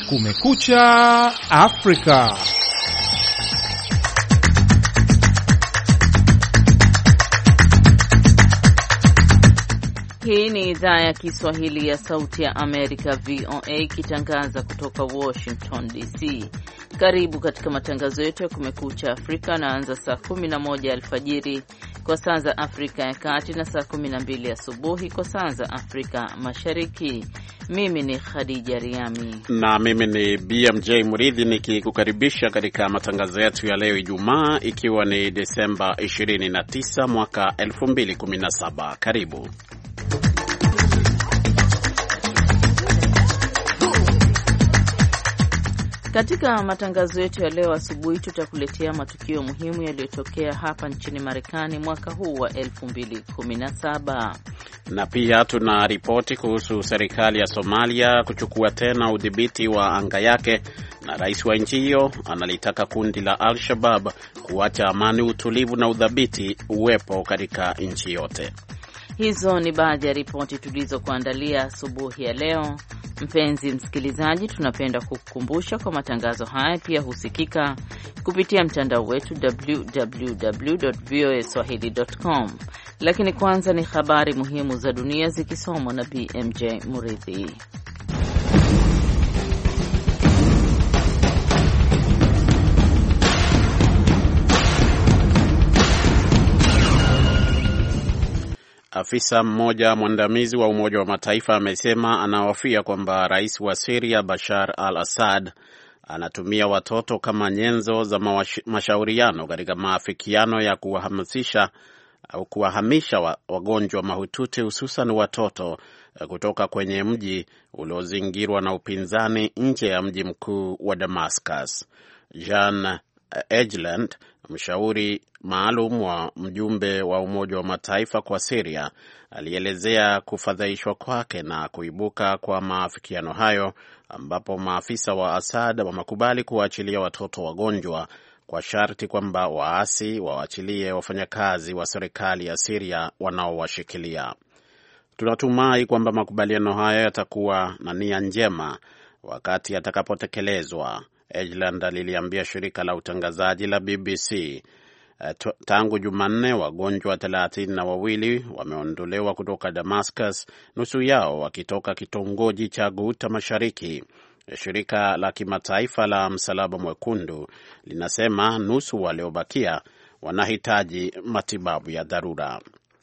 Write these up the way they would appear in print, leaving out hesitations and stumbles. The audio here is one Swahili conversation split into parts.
Kumekucha Afrika. Hii ni idhaa ya Kiswahili ya Sauti ya Amerika, VOA, ikitangaza kutoka Washington DC. Karibu katika matangazo yetu ya Kumekucha Afrika, naanza saa 11 alfajiri kwa saa za Afrika ya Kati na saa 12 asubuhi kwa saa za Afrika Mashariki. Mimi ni Khadija Riami na mimi ni BMJ Muridhi nikikukaribisha katika matangazo yetu ya leo Ijumaa, ikiwa ni Desemba 29 mwaka 2017. Karibu. Katika matangazo yetu ya leo asubuhi tutakuletea matukio muhimu yaliyotokea hapa nchini Marekani mwaka huu wa 2017. Na pia tuna ripoti kuhusu serikali ya Somalia kuchukua tena udhibiti wa anga yake, na rais wa nchi hiyo analitaka kundi la Al-Shabaab kuacha amani, utulivu na udhabiti uwepo katika nchi yote. Hizo ni baadhi ya ripoti tulizokuandalia asubuhi ya leo. Mpenzi msikilizaji, tunapenda kukukumbusha kwa matangazo haya pia husikika kupitia mtandao wetu www.voaswahili.com. Lakini kwanza ni habari muhimu za dunia zikisomwa na BMJ Muridhi. Afisa mmoja mwandamizi wa Umoja wa Mataifa amesema anahofia kwamba rais wa Syria Bashar al-Assad anatumia watoto kama nyenzo za mashauriano katika maafikiano ya kuwahamasisha au kuwahamisha wagonjwa mahututi, hususan watoto, kutoka kwenye mji uliozingirwa na upinzani nje ya mji mkuu wa Damascus. Jan Egeland, mshauri maalum wa mjumbe wa Umoja wa Mataifa kwa Syria, alielezea kufadhaishwa kwake na kuibuka kwa maafikiano hayo, ambapo maafisa wa Assad wamekubali kuwaachilia watoto wagonjwa kwa sharti kwamba waasi waachilie wafanyakazi wa serikali ya Syria wanaowashikilia. Tunatumai kwamba makubaliano hayo yatakuwa na nia njema wakati yatakapotekelezwa, Egeland aliliambia shirika la utangazaji la BBC. Tangu Jumanne, wagonjwa 32 wameondolewa kutoka Damascus, nusu yao wakitoka kitongoji cha Ghouta Mashariki. Shirika la kimataifa la Msalaba Mwekundu linasema nusu waliobakia wanahitaji matibabu ya dharura.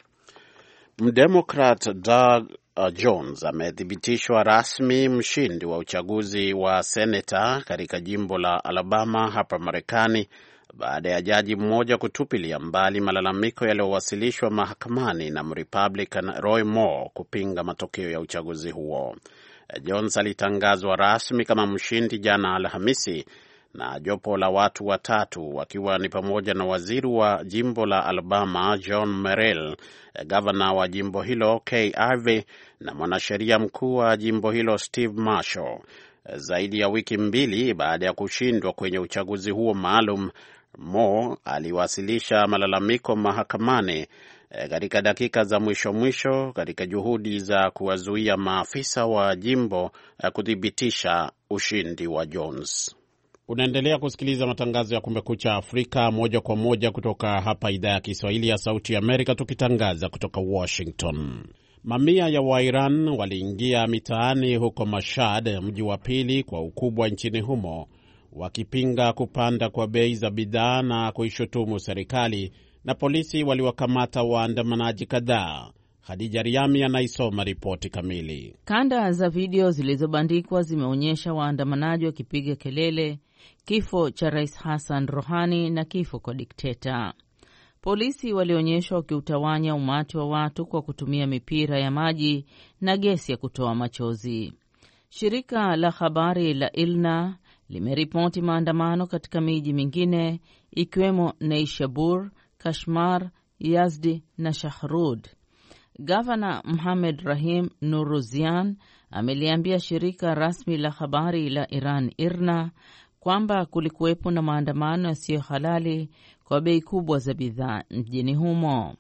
Mdemokrat Doug Jones amethibitishwa rasmi mshindi wa uchaguzi wa seneta katika jimbo la Alabama hapa Marekani, baada ya jaji mmoja kutupilia mbali malalamiko yaliyowasilishwa mahakamani na Republican Roy Moore kupinga matokeo ya uchaguzi huo. Jones alitangazwa rasmi kama mshindi jana Alhamisi na jopo la watu watatu, wakiwa ni pamoja na waziri wa jimbo la Alabama John Merrill, gavana wa jimbo hilo Kay Harvey na mwanasheria mkuu wa jimbo hilo Steve Marshall. Zaidi ya wiki mbili baada ya kushindwa kwenye uchaguzi huo maalum, Moore aliwasilisha malalamiko mahakamani katika dakika za mwisho katika juhudi za kuwazuia maafisa wa jimbo kuthibitisha ushindi wa Jones. Unaendelea kusikiliza matangazo ya Kumekucha Afrika moja kwa moja kutoka hapa idhaa ya Kiswahili ya Sauti ya Amerika, tukitangaza kutoka Washington. Mamia ya Wairan waliingia mitaani huko Mashhad, mji wa pili kwa ukubwa nchini humo, wakipinga kupanda kwa bei za bidhaa na kuishutumu serikali, na polisi waliwakamata waandamanaji kadhaa. Khadija Riami anaisoma ripoti kamili. Kanda za video zilizobandikwa zimeonyesha waandamanaji wakipiga kelele, kifo cha Rais Hassan Rouhani na kifo kwa dikteta. Polisi walionyeshwa wakiutawanya umati wa watu kwa kutumia mipira ya maji na gesi ya kutoa machozi. Shirika la habari la ILNA limeripoti maandamano katika miji mingine ikiwemo Neishabur, Kashmar, Yazdi na Shahrud. Gavana Mohamed Rahim Nuruzian ameliambia shirika rasmi la habari la Iran IRNA kwamba kulikuwepo na maandamano yasiyo halali kwa bei kubwa za bidhaa mjini humo.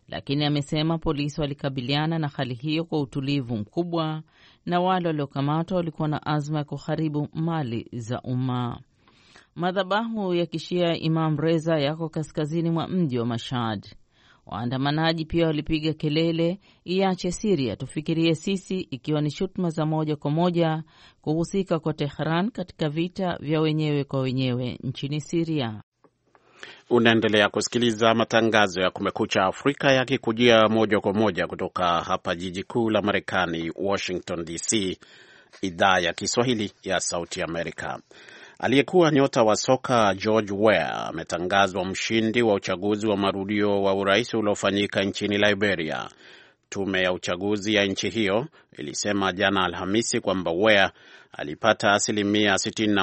lakini amesema polisi walikabiliana na hali hiyo kwa utulivu mkubwa na wale waliokamatwa walikuwa na azma ya kuharibu mali za umma. Madhabahu ya Kishia ya Imam Reza yako kaskazini mwa mji wa Mashhad. Waandamanaji pia walipiga kelele, iache Syria, tufikirie sisi, ikiwa ni shutuma za moja kwa moja kuhusika kwa Tehran katika vita vya wenyewe kwa wenyewe nchini Syria. Unaendelea kusikiliza matangazo ya Kumekucha Afrika yakikujia moja kwa moja kutoka hapa jiji kuu la Marekani, Washington DC, idhaa ya Kiswahili ya Sauti Amerika. Aliyekuwa nyota wa soka George Weah ametangazwa mshindi wa uchaguzi wa marudio wa urais uliofanyika nchini Liberia. Tume ya uchaguzi ya nchi hiyo ilisema jana Alhamisi kwamba Weah alipata asilimia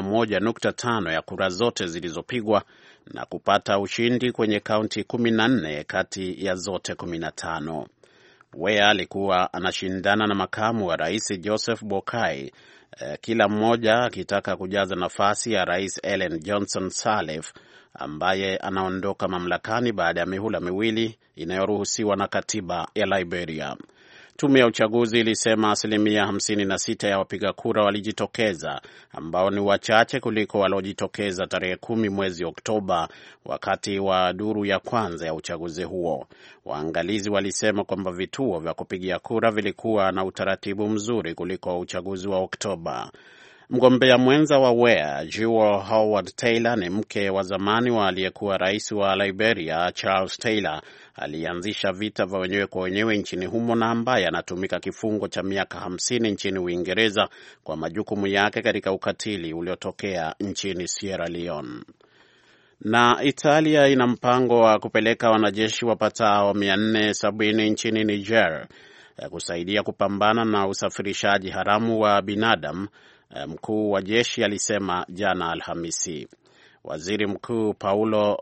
61.5 ya kura zote zilizopigwa na kupata ushindi kwenye kaunti 14 kati ya zote 15. Weah alikuwa anashindana na makamu wa rais Joseph Boakai, kila mmoja akitaka kujaza nafasi ya rais Ellen Johnson Sirleaf ambaye anaondoka mamlakani baada ya mihula miwili inayoruhusiwa na katiba ya Liberia. Tume ya uchaguzi ilisema asilimia 56 ya wapiga kura walijitokeza, ambao ni wachache kuliko waliojitokeza tarehe 10 mwezi Oktoba wakati wa duru ya kwanza ya uchaguzi huo. Waangalizi walisema kwamba vituo vya kupigia kura vilikuwa na utaratibu mzuri kuliko uchaguzi wa Oktoba. Mgombea mwenza wa Weah, Jewel Howard Taylor, ni mke wa zamani wa aliyekuwa rais wa Liberia Charles Taylor, alianzisha vita vya wenyewe kwa wenyewe nchini humo na ambaye anatumika kifungo cha miaka 50 nchini Uingereza kwa majukumu yake katika ukatili uliotokea nchini Sierra Leone. Na Italia ina mpango wa kupeleka wanajeshi wapatao 470 nchini Niger kusaidia kupambana na usafirishaji haramu wa binadamu, mkuu wa jeshi alisema jana Alhamisi. Waziri Mkuu Paolo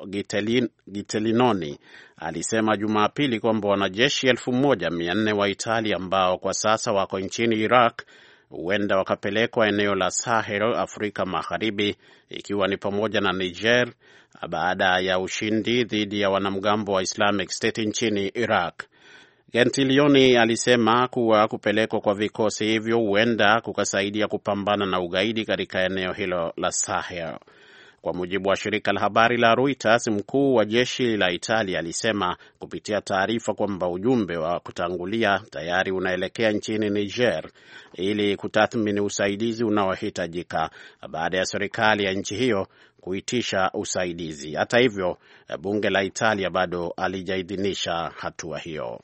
Gitelinoni alisema Jumapili kwamba wanajeshi 1400 wa Italia ambao kwa sasa wako nchini Iraq huenda wakapelekwa eneo la Sahel, Afrika Magharibi, ikiwa ni pamoja na Niger, baada ya ushindi dhidi ya wanamgambo wa Islamic State nchini Iraq. Gentilioni alisema kuwa kupelekwa kwa vikosi hivyo huenda kukasaidia kupambana na ugaidi katika eneo hilo la Sahel. Kwa mujibu wa shirika la habari la Reuters, mkuu wa jeshi la Italia alisema kupitia taarifa kwamba ujumbe wa kutangulia tayari unaelekea nchini Niger ili kutathmini usaidizi unaohitajika baada ya serikali ya nchi hiyo kuitisha usaidizi. Hata hivyo, bunge la Italia bado halijaidhinisha hatua hiyo.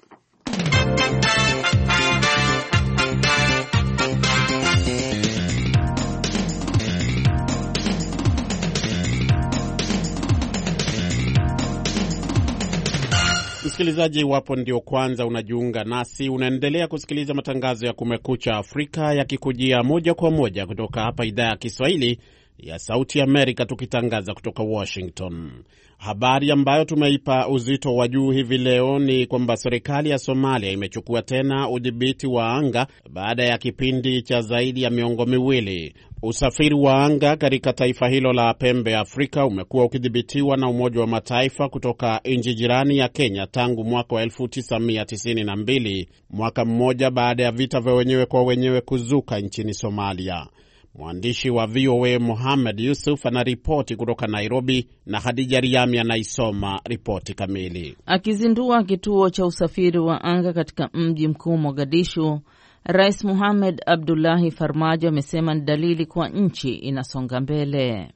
Msikilizaji, wapo ndio kwanza unajiunga nasi, unaendelea kusikiliza matangazo ya Kumekucha Afrika yakikujia moja kwa moja kutoka hapa idhaa ya Kiswahili ya Sauti Amerika, tukitangaza kutoka Washington. Habari ambayo tumeipa uzito wa juu hivi leo ni kwamba serikali ya Somalia imechukua tena udhibiti wa anga baada ya kipindi cha zaidi ya miongo miwili. Usafiri wa anga katika taifa hilo la pembe ya Afrika umekuwa ukidhibitiwa na Umoja wa Mataifa kutoka nchi jirani ya Kenya tangu mwaka wa 1992, mwaka mmoja baada ya vita vya wenyewe kwa wenyewe kuzuka nchini Somalia. Mwandishi wa VOA Mohamed Yusuf anaripoti kutoka Nairobi na Hadija Riami anaisoma ripoti kamili. Akizindua kituo cha usafiri wa anga katika mji mkuu Mogadishu, Rais Mohamed Abdullahi Farmajo amesema ni dalili kuwa nchi inasonga mbele.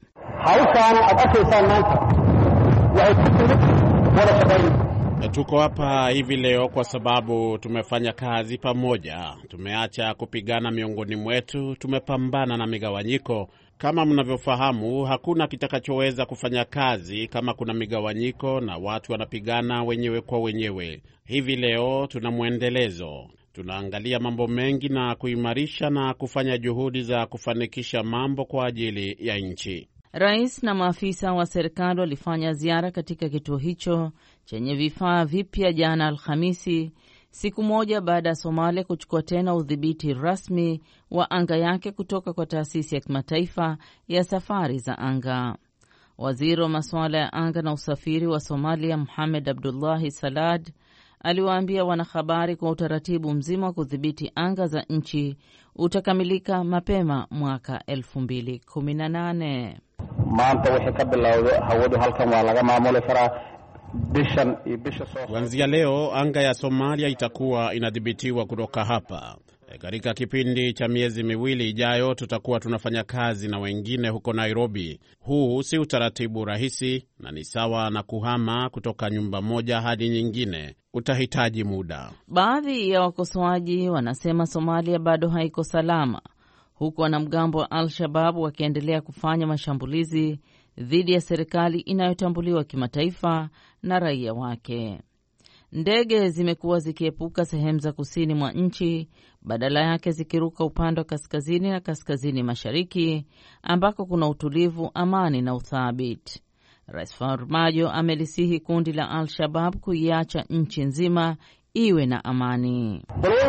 Tuko hapa hivi leo kwa sababu tumefanya kazi pamoja, tumeacha kupigana miongoni mwetu, tumepambana na migawanyiko. Kama mnavyofahamu, hakuna kitakachoweza kufanya kazi kama kuna migawanyiko na watu wanapigana wenyewe kwa wenyewe. Hivi leo tuna mwendelezo. Tunaangalia mambo mengi na kuimarisha na kufanya juhudi za kufanikisha mambo kwa ajili ya nchi. Rais na maafisa wa serikali walifanya ziara katika kituo hicho chenye vifaa vipya jana Alhamisi, siku moja baada ya Somalia kuchukua tena udhibiti rasmi wa anga yake kutoka kwa taasisi ya kimataifa ya safari za anga. Waziri wa masuala ya anga na usafiri wa Somalia Mohamed Abdullahi Salad aliwaambia wanahabari kwa utaratibu mzima wa kudhibiti anga za nchi utakamilika mapema mwaka 2018. Maanta wixii ka bilowday hawadu halkan waa laga maamuli karaa. Kuanzia leo anga ya Somalia itakuwa inadhibitiwa kutoka hapa. Katika kipindi cha miezi miwili ijayo tutakuwa tunafanya kazi na wengine huko Nairobi. Huu si utaratibu rahisi na ni sawa na kuhama kutoka nyumba moja hadi nyingine. Utahitaji muda. Baadhi ya wakosoaji wanasema Somalia bado haiko salama, huku wanamgambo wa Al-Shabaab wakiendelea kufanya mashambulizi dhidi ya serikali inayotambuliwa kimataifa na raia wake. Ndege zimekuwa zikiepuka sehemu za kusini mwa nchi, badala yake zikiruka upande wa kaskazini na kaskazini mashariki ambako kuna utulivu, amani na uthabiti. Rais Farmajo amelisihi kundi la Al-Shabaab kuiacha nchi nzima iwe na amani.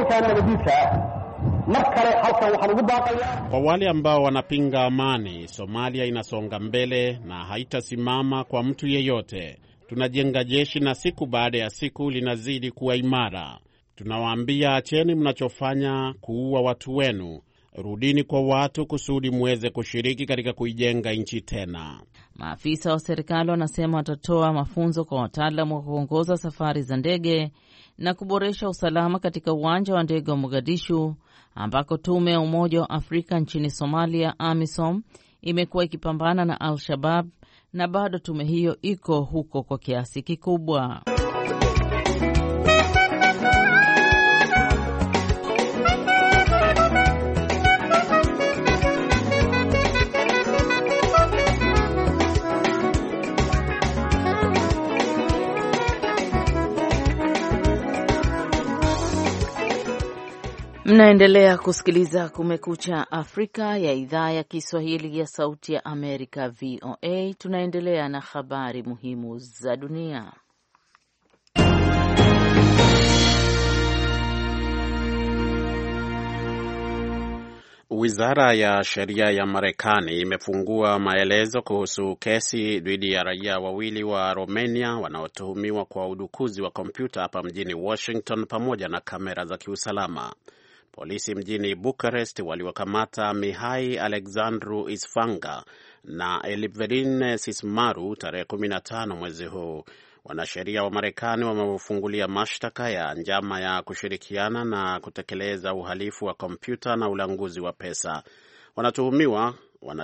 Kwa wale ambao wanapinga amani, Somalia inasonga mbele na haitasimama kwa mtu yeyote. Tunajenga jeshi na siku baada ya siku linazidi kuwa imara. Tunawaambia acheni mnachofanya kuua watu wenu. Rudini kwa watu kusudi muweze kushiriki katika kuijenga nchi tena. Maafisa wa serikali wanasema watatoa mafunzo kwa wataalamu wa kuongoza safari za ndege na kuboresha usalama katika uwanja wa ndege wa Mogadishu ambako tume ya Umoja wa Afrika nchini Somalia AMISOM imekuwa ikipambana na Al-Shabaab na bado tume hiyo iko huko kwa kiasi kikubwa. Mnaendelea kusikiliza Kumekucha Afrika ya idhaa ya Kiswahili ya Sauti ya Amerika, VOA. Tunaendelea na habari muhimu za dunia. Wizara ya Sheria ya Marekani imefungua maelezo kuhusu kesi dhidi ya raia wawili wa Romania wanaotuhumiwa kwa udukuzi wa kompyuta hapa mjini Washington pamoja na kamera za kiusalama. Polisi mjini Bucharest waliwakamata Mihai Alexandru Isfanga na Eliverin Sismaru tarehe 15 mwezi huu. Wanasheria wa Marekani wamewafungulia mashtaka ya njama ya kushirikiana na kutekeleza uhalifu wa kompyuta na ulanguzi wa pesa. Watuhumiwa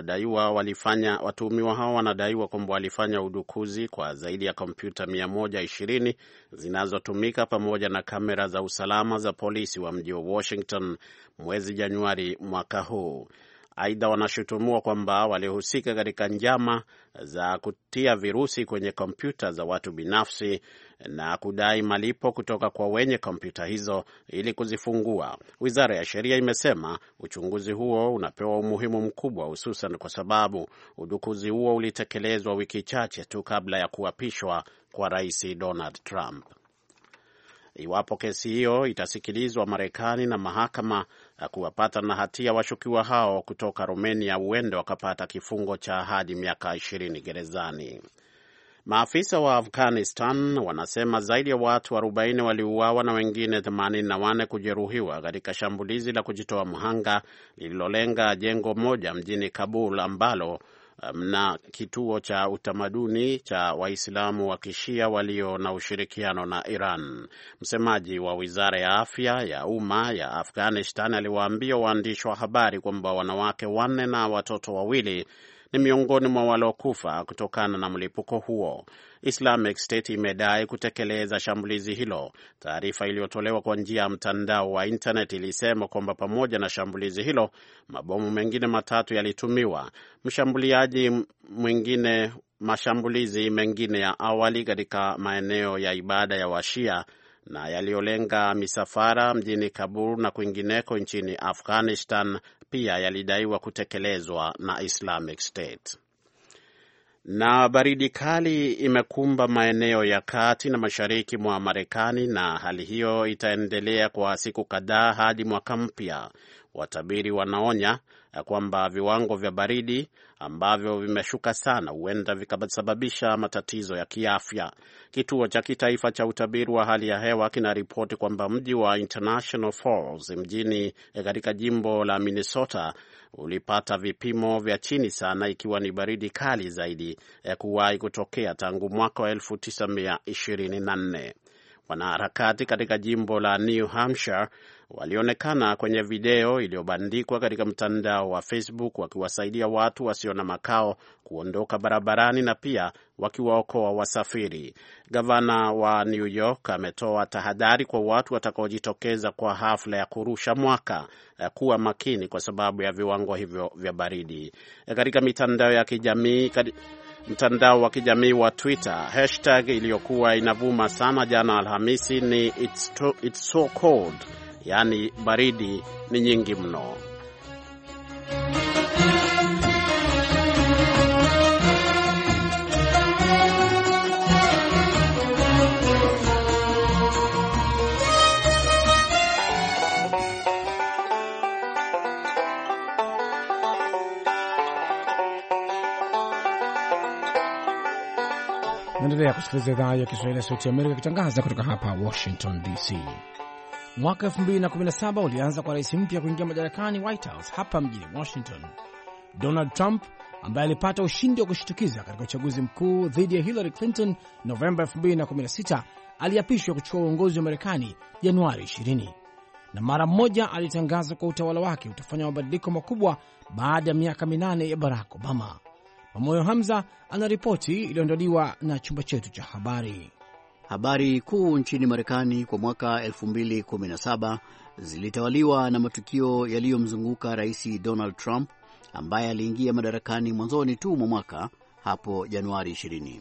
hao wanadaiwa kwamba walifanya udukuzi kwa zaidi ya kompyuta 120 zinazotumika pamoja na kamera za usalama za polisi wa mji wa Washington mwezi Januari mwaka huu. Aidha, wanashutumiwa kwamba walihusika katika njama za kutia virusi kwenye kompyuta za watu binafsi na kudai malipo kutoka kwa wenye kompyuta hizo ili kuzifungua. Wizara ya Sheria imesema uchunguzi huo unapewa umuhimu mkubwa, hususan kwa sababu udukuzi huo ulitekelezwa wiki chache tu kabla ya kuapishwa kwa Rais Donald Trump. Iwapo kesi hiyo itasikilizwa Marekani na mahakama kuwapata na hatia washukiwa hao kutoka Romania, huenda wakapata kifungo cha hadi miaka 20 gerezani. Maafisa wa Afghanistan wanasema zaidi ya watu 40 waliuawa na wengine 84 kujeruhiwa katika shambulizi la kujitoa mhanga lililolenga jengo moja mjini Kabul ambalo na kituo cha utamaduni cha Waislamu wa Kishia walio na ushirikiano na Iran. Msemaji wa Wizara ya Afya ya Umma ya Afghanistan aliwaambia waandishi wa habari kwamba wanawake 4 na watoto 2 ni miongoni mwa waliokufa kutokana na mlipuko huo. Islamic State imedai kutekeleza shambulizi hilo. Taarifa iliyotolewa kwa njia ya mtandao wa internet ilisema kwamba pamoja na shambulizi hilo, mabomu mengine 3 yalitumiwa. Mashambulizi mengine ya awali katika maeneo ya ibada ya Washia na yaliyolenga misafara mjini Kabul na kwingineko nchini Afghanistan pia yalidaiwa kutekelezwa na Islamic State. Na baridi kali imekumba maeneo ya kati na mashariki mwa Marekani, na hali hiyo itaendelea kwa siku kadhaa hadi mwaka mpya. Watabiri wanaonya kwamba viwango vya baridi ambavyo vimeshuka sana huenda vikasababisha matatizo ya kiafya. Kituo cha kitaifa cha utabiri wa hali ya hewa kinaripoti kwamba mji wa International Falls mjini katika jimbo la Minnesota ulipata vipimo vya chini sana, ikiwa ni baridi kali zaidi kuwahi kutokea tangu mwaka wa 1924. Wanaharakati katika jimbo la New Hampshire walionekana kwenye video iliyobandikwa katika mtandao wa Facebook wakiwasaidia watu wasio na makao kuondoka barabarani na pia wakiwaokoa wasafiri. Gavana wa New York ametoa tahadhari kwa watu watakaojitokeza kwa hafla ya kurusha mwaka kuwa makini kwa sababu ya viwango hivyo vya baridi. Katika mitandao ya kijamii mtandao wa kijamii wa Twitter, hashtag iliyokuwa inavuma sana jana Alhamisi ni it's so cold, yani baridi ni nyingi mno. Naendelea kusikiliza idhaa ya Kiswahili ya Sauti ya Amerika ikitangaza kutoka hapa Washington DC. Mwaka 2017 ulianza kwa rais mpya kuingia madarakani White House hapa mjini Washington. Donald Trump ambaye alipata ushindi wa kushtukiza katika uchaguzi mkuu dhidi ya Hillary Clinton Novemba 2016 aliapishwa kuchukua uongozi wa Marekani Januari 20, na mara mmoja alitangaza kwa utawala wake utafanya mabadiliko makubwa baada ya miaka 8 ya Barack Obama. Mamoyo Hamza anaripoti iliyoandaliwa na chumba chetu cha habari. Habari kuu nchini Marekani kwa mwaka 2017 zilitawaliwa na matukio yaliyomzunguka Rais Donald Trump ambaye aliingia madarakani mwanzoni tu mwa mwaka hapo Januari 20.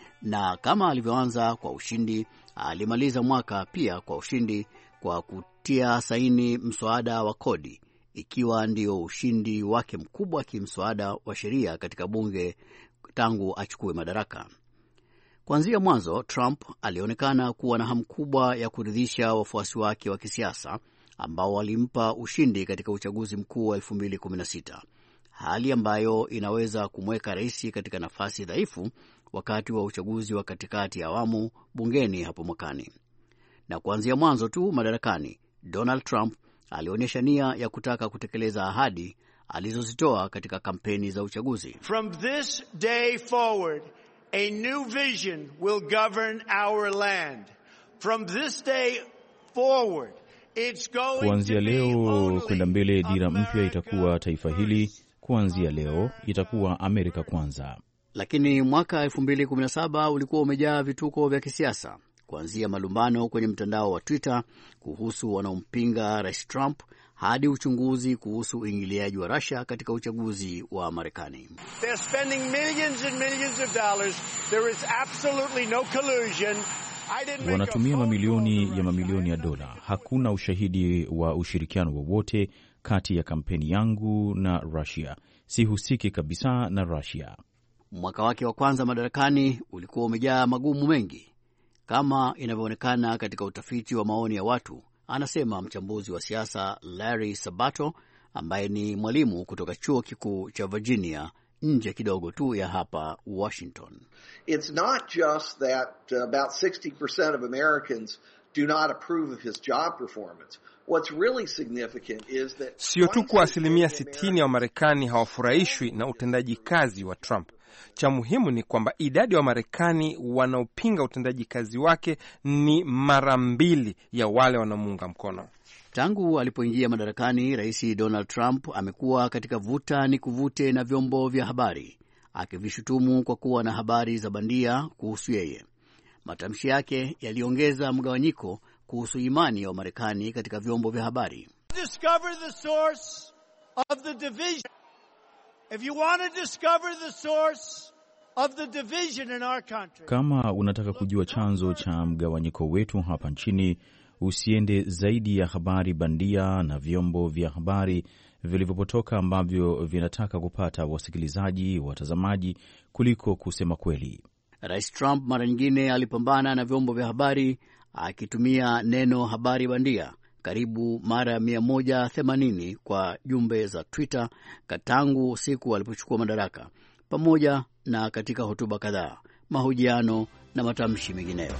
Na kama alivyoanza kwa ushindi, alimaliza mwaka pia kwa ushindi kwa kutia saini mswada wa kodi, ikiwa ndio ushindi wake mkubwa kimswada wa sheria katika bunge tangu achukue madaraka. Kuanzia mwanzo, Trump alionekana kuwa na hamu kubwa ya kuridhisha wafuasi wake wa kisiasa ambao walimpa ushindi katika uchaguzi mkuu wa 2016, hali ambayo inaweza kumweka rais katika nafasi dhaifu wakati wa uchaguzi wa katikati ya awamu bungeni hapo mwakani. Na kuanzia mwanzo tu madarakani, Donald Trump alionyesha nia ya kutaka kutekeleza ahadi alizozitoa katika kampeni za uchaguzi. From this day forward, a new vision will govern our land. From this day forward, it's going kuanzia leo kwenda mbele, dira mpya itakuwa taifa hili. Kuanzia leo itakuwa Amerika kwanza. Lakini mwaka 2017 ulikuwa umejaa vituko vya kisiasa, kuanzia malumbano kwenye mtandao wa Twitter kuhusu wanaompinga Rais Trump hadi uchunguzi kuhusu uingiliaji wa Russia katika uchaguzi wa Marekani. They're spending millions and millions of dollars. There is absolutely no collusion. Wanatumia mamilioni ya dola. Hakuna ushahidi wa ushirikiano wowote kati ya kampeni yangu na Russia. Sihusiki kabisa na Russia. Mwaka wake wa kwanza madarakani ulikuwa umejaa magumu mengi, kama inavyoonekana katika utafiti wa maoni ya watu, anasema mchambuzi wa siasa Larry Sabato ambaye ni mwalimu kutoka chuo kikuu cha Virginia nje kidogo tu ya hapa Washington. It's not just that about 60% of Americans do not approve of his job performance. What's really significant is that sio tu kwa 60% ya Wamarekani hawafurahishwi na utendaji kazi wa Trump. Cha muhimu ni kwamba idadi ya Wamarekani wanaopinga utendaji kazi wake ni mara 2 ya wale wanaomuunga mkono. Tangu alipoingia madarakani, Rais Donald Trump amekuwa katika vuta ni kuvute na vyombo vya habari, akivishutumu kwa kuwa na habari za bandia kuhusu yeye. Matamshi yake yaliongeza mgawanyiko kuhusu imani ya Wamarekani katika vyombo vya habari. Discover the source of the division. If you want to discover the source of the division in our country. Kama unataka kujua chanzo cha mgawanyiko wetu hapa nchini, usiende zaidi ya habari bandia na vyombo vya habari vilivyopotoka ambavyo vinataka kupata wasikilizaji, watazamaji kuliko kusema kweli. Rais Trump mara nyingine alipambana na vyombo vya habari akitumia neno habari bandia karibu mara 180 kwa jumbe za Twitter tangu siku alipochukua madaraka, pamoja na katika hotuba kadhaa, mahojiano na matamshi mengineyo.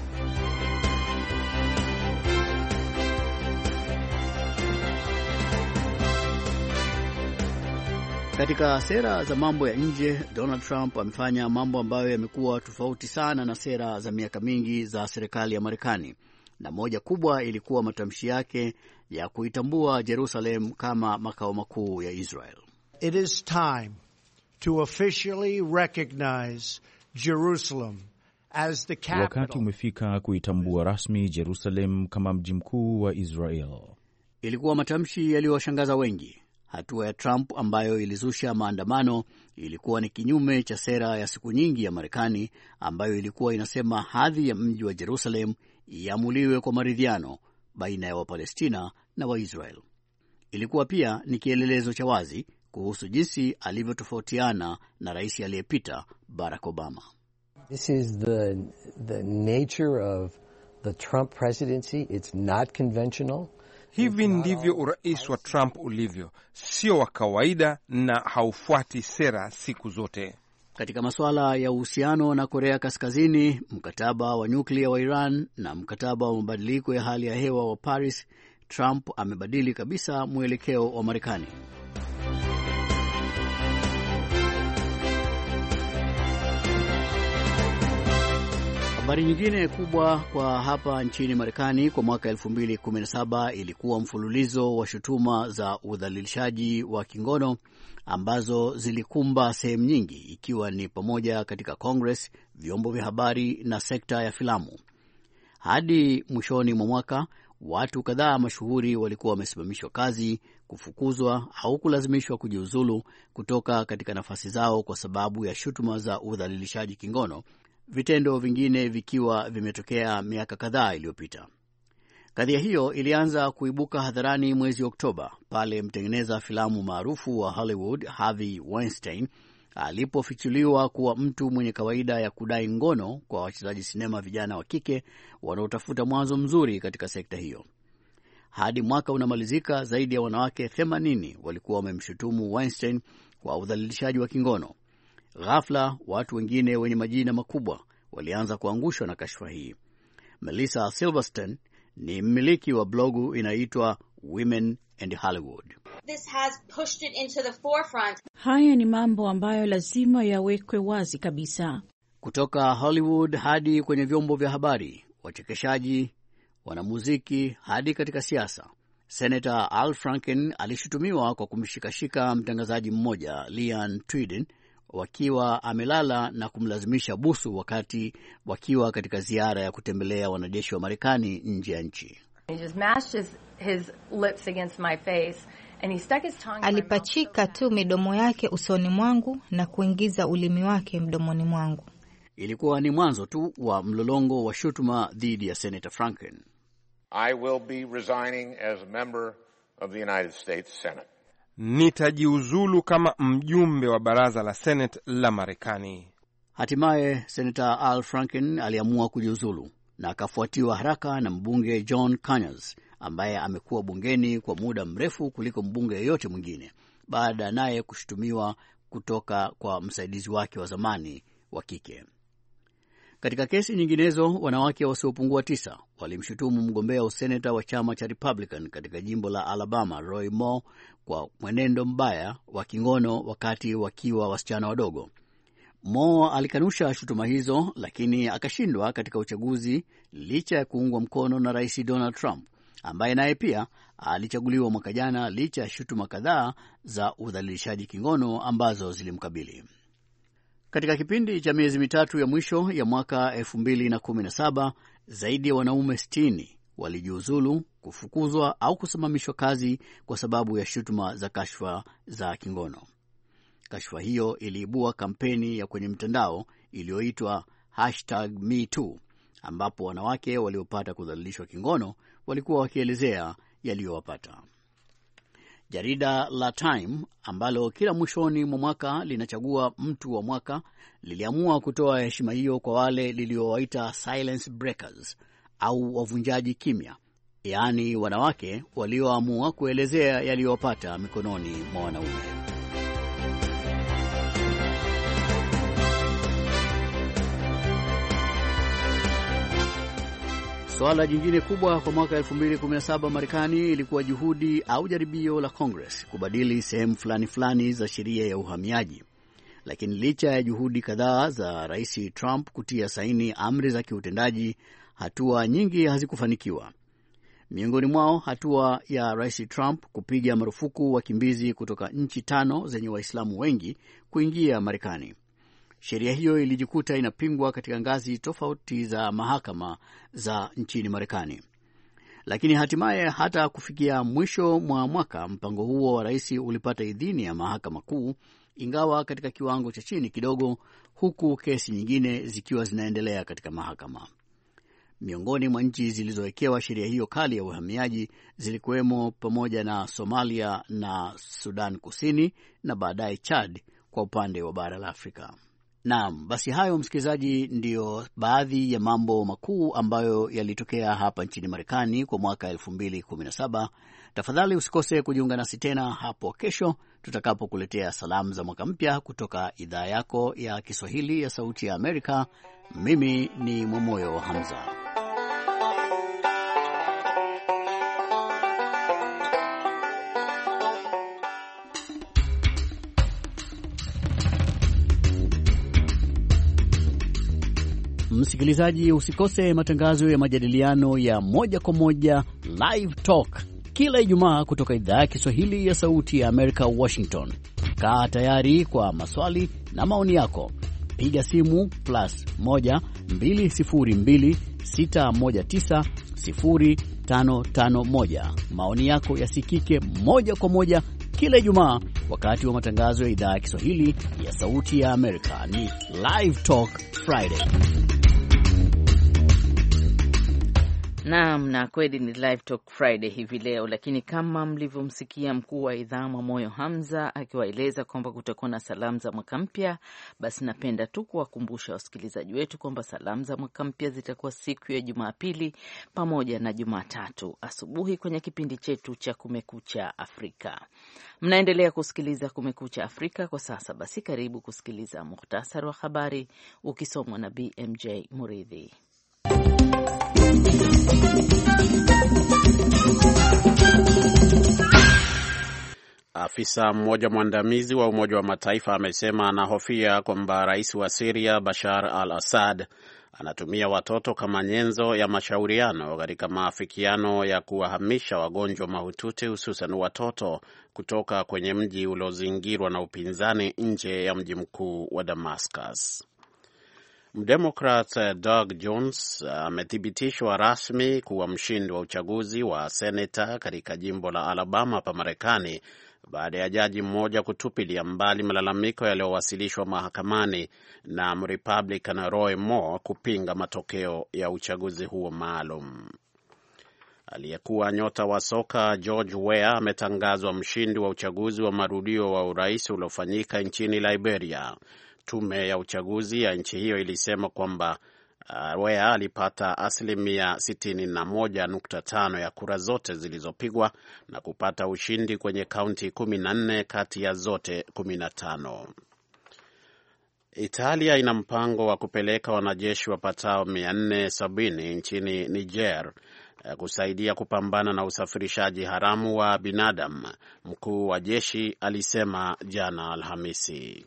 Katika sera za mambo ya nje, Donald Trump amefanya mambo ambayo yamekuwa tofauti sana na sera za miaka mingi za serikali ya Marekani, na moja kubwa ilikuwa matamshi yake ya kuitambua Jerusalem kama makao makuu ya Israel. It is time to officially recognize Jerusalem as the capital. Wakati umefika kuitambua rasmi Jerusalem kama mji mkuu wa Israel. Ilikuwa matamshi yaliyowashangaza wengi. Hatua ya Trump ambayo ilizusha maandamano ilikuwa ni kinyume cha sera ya siku nyingi ya Marekani ambayo ilikuwa inasema hadhi ya mji wa Jerusalem iamuliwe kwa maridhiano baina ya Wapalestina na Waisrael. Ilikuwa pia ni kielelezo cha wazi kuhusu jinsi alivyotofautiana na rais aliyepita Barack Obama. This is the nature of the Trump presidency. It's not conventional. Hivi ndivyo urais wa Trump ulivyo, sio wa kawaida na haufuati sera siku zote. Katika masuala ya uhusiano na Korea Kaskazini, mkataba wa nyuklia wa Iran na mkataba wa mabadiliko ya hali ya hewa wa Paris, Trump amebadili kabisa mwelekeo wa Marekani. Habari nyingine kubwa kwa hapa nchini Marekani kwa mwaka 2017 ilikuwa mfululizo wa shutuma za udhalilishaji wa kingono ambazo zilikumba sehemu nyingi, ikiwa ni pamoja katika Congress, vyombo vya habari na sekta ya filamu. Hadi mwishoni mwa mwaka, watu kadhaa mashuhuri walikuwa wamesimamishwa kazi, kufukuzwa au kulazimishwa kujiuzulu kutoka katika nafasi zao kwa sababu ya shutuma za udhalilishaji kingono, vitendo vingine vikiwa vimetokea miaka kadhaa iliyopita. Kadhia hiyo ilianza kuibuka hadharani mwezi Oktoba pale mtengeneza filamu maarufu wa Hollywood Harvey Weinstein alipofichuliwa kuwa mtu mwenye kawaida ya kudai ngono kwa wachezaji sinema vijana wa kike wanaotafuta mwanzo mzuri katika sekta hiyo. Hadi mwaka unamalizika, zaidi ya wanawake 80 walikuwa wamemshutumu Weinstein kwa udhalilishaji wa kingono. Ghafla, watu wengine wenye majina makubwa walianza kuangushwa na kashfa hii. Melissa Silverstein ni mmiliki wa blogu inaitwa Women and Hollywood. This has pushed it into the forefront. Haya ni mambo ambayo lazima yawekwe wazi kabisa. Kutoka Hollywood hadi kwenye vyombo vya habari, wachekeshaji, wanamuziki hadi katika siasa. Senator Al Franken alishutumiwa kwa kumshikashika mtangazaji mmoja, Leanne Tweeden, wakiwa amelala na kumlazimisha busu wakati wakiwa katika ziara ya kutembelea wanajeshi wa Marekani nje ya nchi. Alipachika tu midomo yake usoni mwangu na kuingiza ulimi wake mdomoni mwangu. Ilikuwa ni mwanzo tu wa mlolongo wa shutuma dhidi ya Senator Franken. I will be resigning as a member of the United States Senate. Nitajiuzulu kama mjumbe wa baraza la Senate la Marekani. Hatimaye Senator Al Franken aliamua kujiuzulu na akafuatiwa haraka na mbunge John Conyers ambaye amekuwa bungeni kwa muda mrefu kuliko mbunge yeyote mwingine, baada naye kushutumiwa kutoka kwa msaidizi wake wa zamani wa kike. Katika kesi nyinginezo, wanawake wasiopungua 9 walimshutumu mgombea useneta wa chama cha Republican katika jimbo la Alabama, Roy Moore, kwa mwenendo mbaya wa kingono wakati wakiwa wasichana wadogo. Moore alikanusha shutuma hizo, lakini akashindwa katika uchaguzi licha ya kuungwa mkono na Rais Donald Trump, ambaye naye pia alichaguliwa mwaka jana licha ya shutuma kadhaa za udhalilishaji kingono ambazo zilimkabili. Katika kipindi cha miezi mitatu ya mwisho ya mwaka 2017, zaidi ya wanaume 60 walijiuzulu, kufukuzwa au kusimamishwa kazi kwa sababu ya shutuma za kashfa za kingono. Kashfa hiyo iliibua kampeni ya kwenye mtandao iliyoitwa #MeToo, ambapo wanawake waliopata kudhalilishwa kingono walikuwa wakielezea yaliyowapata. Jarida la Time ambalo kila mwishoni mwa mwaka linachagua mtu wa mwaka liliamua kutoa heshima hiyo kwa wale liliowaita silence breakers au wavunjaji kimya, yaani wanawake walioamua kuelezea yaliyowapata mikononi mwa wanaume. Swala jingine kubwa kwa mwaka 2017 Marekani ilikuwa juhudi au jaribio la Congress kubadili sehemu fulani za sheria ya uhamiaji. Lakini licha ya juhudi kadhaa za Rais Trump kutia saini amri za kiutendaji, hatua nyingi hazikufanikiwa. Miongoni mwao hatua ya Rais Trump kupiga marufuku wakimbizi kutoka nchi 5 zenye Waislamu wengi kuingia Marekani. Sheria hiyo ilijikuta inapingwa katika ngazi tofauti za mahakama za nchini Marekani. Lakini hatimaye hata kufikia mwisho mwa mwaka, mpango huo wa rais ulipata idhini ya mahakama kuu, ingawa katika kiwango cha chini kidogo, huku kesi nyingine zikiwa zinaendelea katika mahakama. Miongoni mwa nchi zilizowekewa sheria hiyo kali ya uhamiaji zilikuwemo pamoja na Somalia na Sudan Kusini na baadaye Chad kwa upande wa bara la Afrika. Naam, basi hayo msikilizaji, ndiyo baadhi ya mambo makuu ambayo yalitokea hapa nchini Marekani kwa mwaka 2017. Tafadhali usikose kujiunga nasi tena hapo kesho tutakapokuletea salamu za mwaka mpya kutoka idhaa yako ya Kiswahili ya Sauti ya Amerika. Mimi ni Mwamoyo Hamza. Msikilizaji, usikose matangazo ya majadiliano ya moja kwa moja Live Talk kila Ijumaa kutoka idhaa ya Kiswahili ya Sauti ya Amerika, Washington. Kaa tayari kwa maswali na maoni yako. Piga simu +1 202 619 0551. Maoni yako yasikike moja kwa moja kila Ijumaa wakati wa matangazo ya idhaa ya Kiswahili ya Sauti ya Amerika. Ni Live Talk Friday. Naam, na kweli ni Live Talk Friday hivi leo, lakini kama mlivyomsikia mkuu wa idhaa Mwamoyo Hamza akiwaeleza kwamba kutakuwa na salamu za mwaka mpya, basi napenda tu kuwakumbusha wasikilizaji wetu kwamba salamu za mwaka mpya zitakuwa siku ya Jumapili pamoja na Jumatatu asubuhi kwenye kipindi chetu cha Kumekucha Afrika. Mnaendelea kusikiliza Kumekucha Afrika kwa sasa, basi karibu kusikiliza muhtasari wa habari ukisomwa na BMJ Muridhi. Afisa mmoja mwandamizi wa Umoja wa Mataifa amesema anahofia kwamba rais wa Syria Bashar al-Assad anatumia watoto kama nyenzo ya mashauriano katika maafikiano ya kuwahamisha wagonjwa mahututi, hususan watoto, kutoka kwenye mji uliozingirwa na upinzani nje ya mji mkuu wa Damascus. Mdemokrat Doug Jones amethibitishwa rasmi kuwa mshindi wa uchaguzi wa seneta katika jimbo la Alabama hapa Marekani baada ya jaji mmoja kutupilia mbali malalamiko yaliyowasilishwa mahakamani na Republican Roy Moore kupinga matokeo ya uchaguzi huo maalum. Aliyekuwa nyota wa soka George Weah ametangazwa mshindi wa uchaguzi wa marudio wa urais uliofanyika nchini Liberia. Tume ya uchaguzi ya nchi hiyo ilisema kwamba Weah alipata 61.5% ya kura zote zilizopigwa na kupata ushindi kwenye kaunti 14 kati ya zote 15. Italia ina mpango wa kupeleka wanajeshi wapatao 470 nchini Niger kusaidia kupambana na usafirishaji haramu wa binadamu, mkuu wa jeshi alisema jana Alhamisi.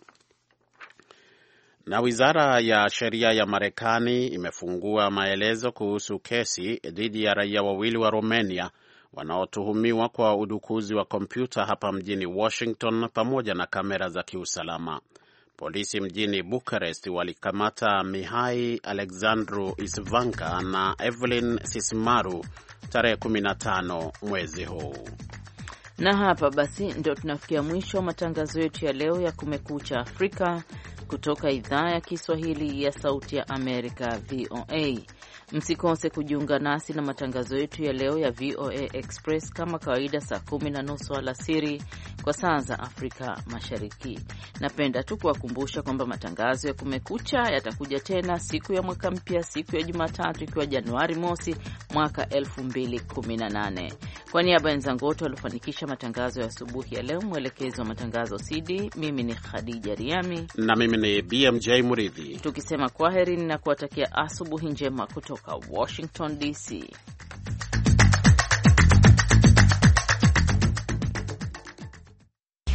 Na wizara ya sheria ya Marekani imefungua maelezo kuhusu kesi dhidi ya raia wawili wa Romania wanaotuhumiwa kwa udukuzi wa kompyuta hapa mjini Washington pamoja na kamera za kiusalama. Polisi mjini Bucharest walikamata Mihai Alexandru Isvanka na Evelyn Sismaru tarehe 15 mwezi huu. Na hapa basi ndio tunafikia mwisho wa matangazo yetu ya leo ya Kumekucha Afrika kutoka idhaa ya Kiswahili ya Sauti ya Amerika, VOA. Msikose kujiunga nasi na matangazo yetu ya leo ya VOA Express kama kawaida saa 10:30 alasiri kwa saa za Afrika Mashariki. Napenda tu kuwakumbusha kwamba matangazo ya Kumekucha yatakuja tena siku ya mwaka mpya, siku ya Jumatatu, ikiwa Januari mosi mwaka 2018. Kwa niaba ya wenzangu wote waliofanikisha matangazo ya asubuhi ya leo, mwelekezi wa matangazo CD, mimi ni Khadija Riami na mimi ni BMJ Muridhi, tukisema kwaherini na kuwatakia asubuhi njema kutoka Washington DC.